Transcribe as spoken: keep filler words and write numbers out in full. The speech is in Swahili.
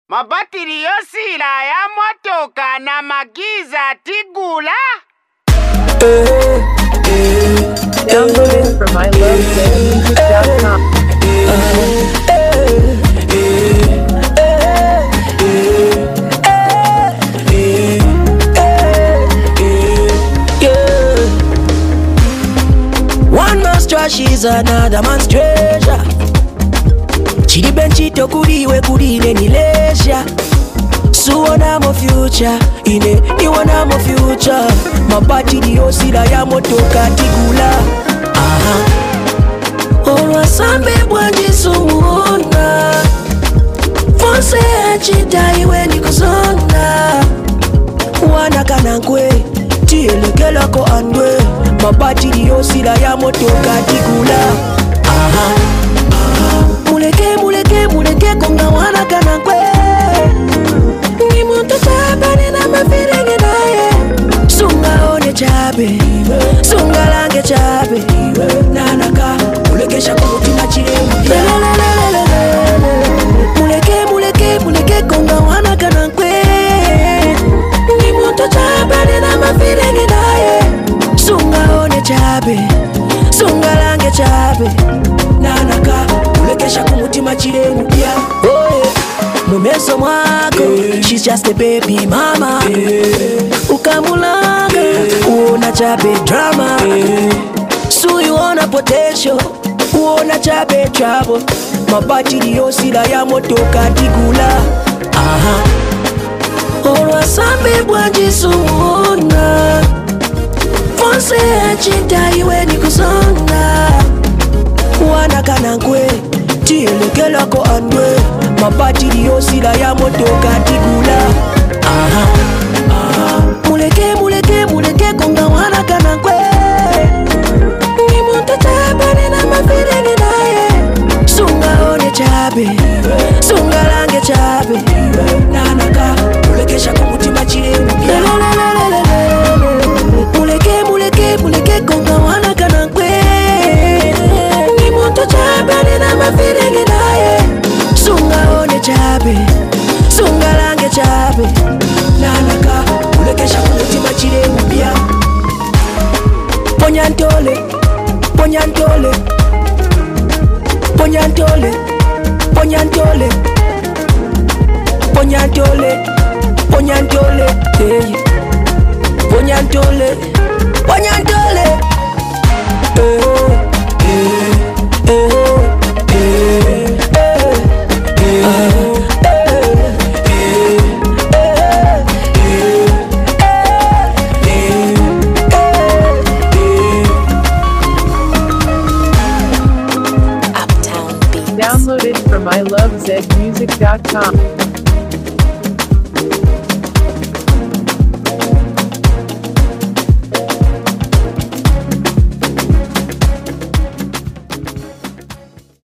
Mabatiri yosila ya motoka na magiza tigula. Downloaded from I love zed music dot com. One man's trash is another man's treasure. Chidi benchito kudiwe kudine nilesha. Suona mo future, ine niwana mo future. Mabati diyo sila ya motoka tigula. Aha. Olwa sambe bwanji sumuona. Fonse achita iwe ni kuzona. Wana kanangwe, tielekela ko andwe. Mabati diyo sila ya motoka tigula. Aha. Muleke muleke muleke konga wana kanangwe. Ni moto tabane na mafirenge naye. Sunga one chabe, sunga lange chabe. Nanaka mulekesha kumutima chirembe. Muleke muleke muleke konga wana kanangwe. Ni moto tabane na mafirenge naye. Sunga one chabe, sunga lange chabe. Nanaka mulekesha kumutima chirembe. Oh yeah. Mumeso mwako, she's just a baby mama. Ukamulanga, uona chabe drama. So you wanna potential, uona chabe trouble. Mabati diyo sila ya motoka tigula. Aha. Olwa sambe bwanji sumuona. Fonse achita iwe ni kuzona. Wana kanangwe, tielekela ko andwe. Mabati diyo sila ya motoka tigula. Aha. Aha. Muleke muleke muleke konga wana kanangwe. Ni moto tabane na mafirenge naye. Sunga one chabe, sunga lange chabe. Nanaka mulekesha kumutima chirembe. Muleke muleke muleke konga wana kanangwe. Ni moto tabane na mafirenge naye. Sunga one chabe, sunga lange chabe. Nanaka mulekesha kumutima chirembe. Ponyantole, ponyantole, ponyantole, ponyantole, ponyantole, ponyantole, hey. Ponyantole, ponyantole, eh, eh, eh, eh, eh, Downloaded from I love zed music dot com.